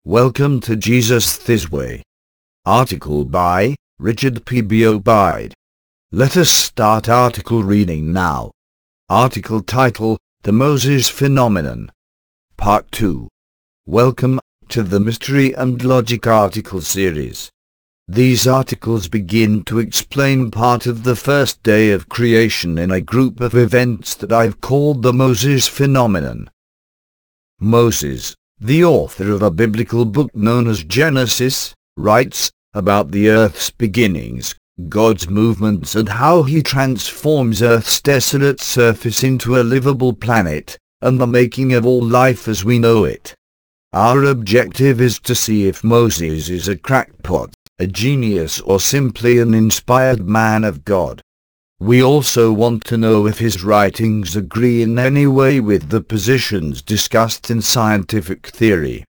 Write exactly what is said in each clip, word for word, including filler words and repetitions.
Welcome to Jesus This Way. Article by Richard P. B. Obeid. Let us start article reading now. Article title, The Moses Phenomenon. Part two. Welcome to the Mystery and Logic article series. These articles begin to explain part of the first day of creation in a group of events that I've called the Moses Phenomenon. Moses, the author of a biblical book known as Genesis, writes about the earth's beginnings, God's movements, and how he transforms Earth's desolate surface into a livable planet, and the making of all life as we know it. Our objective is to see if Moses is a crackpot, a genius, or simply an inspired man of God. We also want to know if his writings agree in any way with the positions discussed in scientific theory.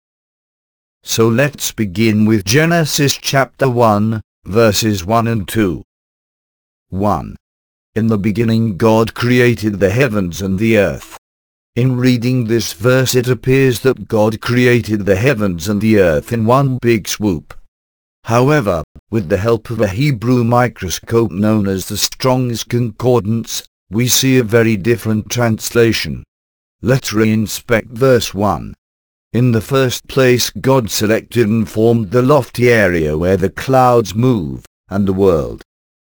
So let's begin with Genesis chapter one, verses one and two. one. In the beginning God created the heavens and the earth. In reading this verse it appears that God created the heavens and the earth in one big swoop. However, with the help of a Hebrew microscope known as the Strong's Concordance, we see a very different translation. Let's re-inspect verse one. In the first place God selected and formed the lofty area where the clouds move, and the world.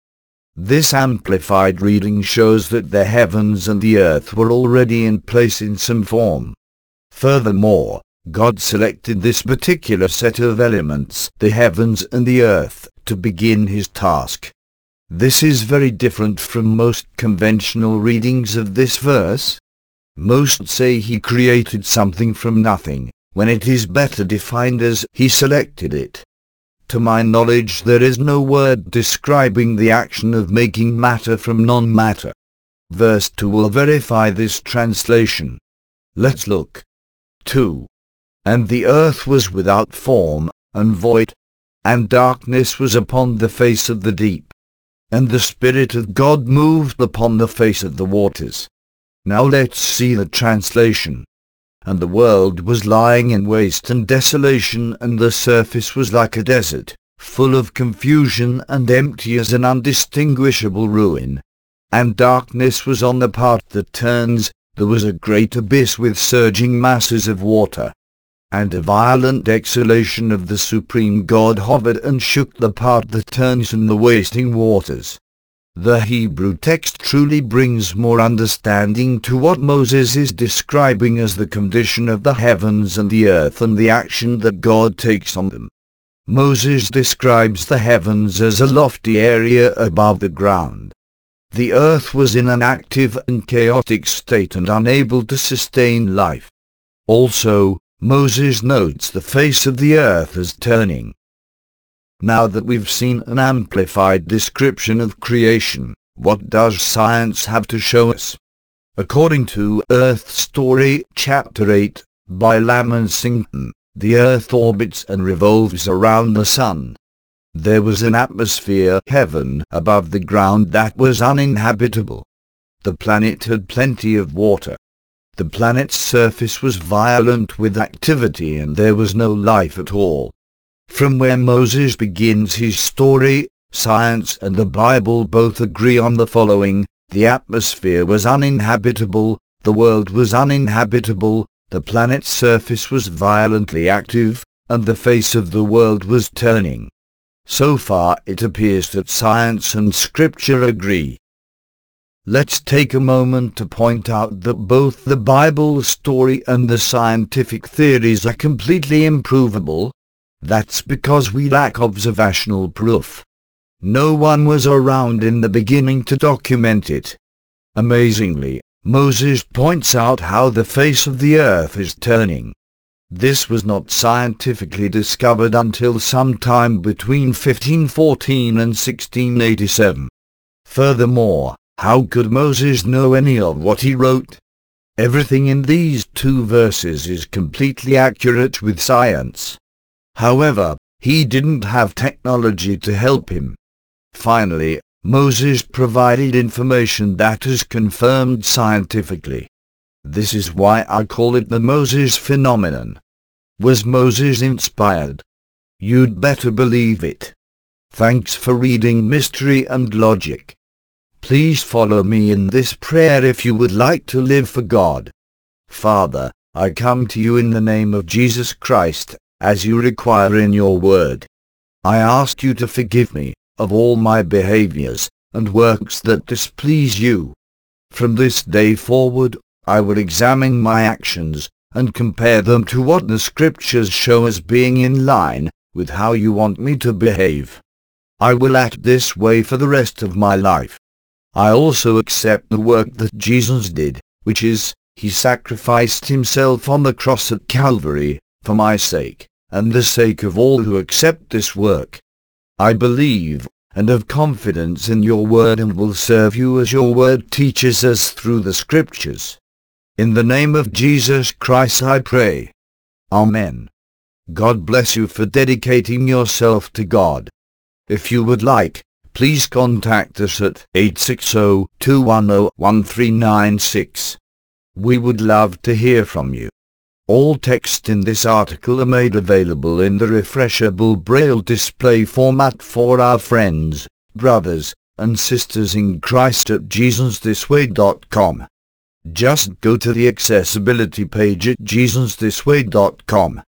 This amplified reading shows that the heavens and the earth were already in place in some form. Furthermore, God selected this particular set of elements, the heavens and the earth, to begin his task. This is very different from most conventional readings of this verse. Most say he created something from nothing, when it is better defined as he selected it. To my knowledge there is no word describing the action of making matter from non-matter. Verse two will verify this translation. Let's look. two. And the earth was without form, and void, and darkness was upon the face of the deep. And the Spirit of God moved upon the face of the waters. Now let's see the translation. And the world was lying in waste and desolation, and the surface was like a desert, full of confusion and empty as an undistinguishable ruin. And darkness was on the part that turns, there was a great abyss with surging masses of water. And a violent exhalation of the supreme God hovered and shook the part that turns in the wasting waters. The Hebrew text truly brings more understanding to what Moses is describing as the condition of the heavens and the earth and the action that God takes on them. Moses describes the heavens as a lofty area above the ground. The earth was in an active and chaotic state and unable to sustain life. Also, Moses notes the face of the earth as turning. Now that we've seen an amplified description of creation, what does science have to show us? According to Earth Story, Chapter eight, by Lamont Sington, the earth orbits and revolves around the sun. There was an atmosphere, heaven, above the ground that was uninhabitable. The planet had plenty of water. The planet's surface was violent with activity and there was no life at all. From where Moses begins his story, science and the Bible both agree on the following: the atmosphere was uninhabitable, the world was uninhabitable, the planet's surface was violently active, and the face of the world was turning. So far it appears that science and scripture agree. Let's take a moment to point out that both the Bible story and the scientific theories are completely improvable. That's because we lack observational proof. No one was around in the beginning to document it. Amazingly, Moses points out how the face of the earth is turning. This was not scientifically discovered until sometime between fifteen fourteen and sixteen eighty-seven. Furthermore, how could Moses know any of what he wrote? Everything in these two verses is completely accurate with science. However, he didn't have technology to help him. Finally, Moses provided information that is confirmed scientifically. This is why I call it the Moses phenomenon. Was Moses inspired? You'd better believe it. Thanks for reading Mystery and Logic. Please follow me in this prayer if you would like to live for God. Father, I come to you in the name of Jesus Christ, as you require in your word. I ask you to forgive me of all my behaviors and works that displease you. From this day forward, I will examine my actions and compare them to what the Scriptures show as being in line with how you want me to behave. I will act this way for the rest of my life. I also accept the work that Jesus did, which is, he sacrificed himself on the cross at Calvary, for my sake, and the sake of all who accept this work. I believe and have confidence in your word and will serve you as your word teaches us through the Scriptures. In the name of Jesus Christ I pray. Amen. God bless you for dedicating yourself to God. If you would like, please contact us at eight six zero, two one zero, one three nine six. We would love to hear from you. All text in this article are made available in the refreshable Braille display format for our friends, brothers, and sisters in Christ at Jesus this way dot com. Just go to the accessibility page at Jesus this way dot com.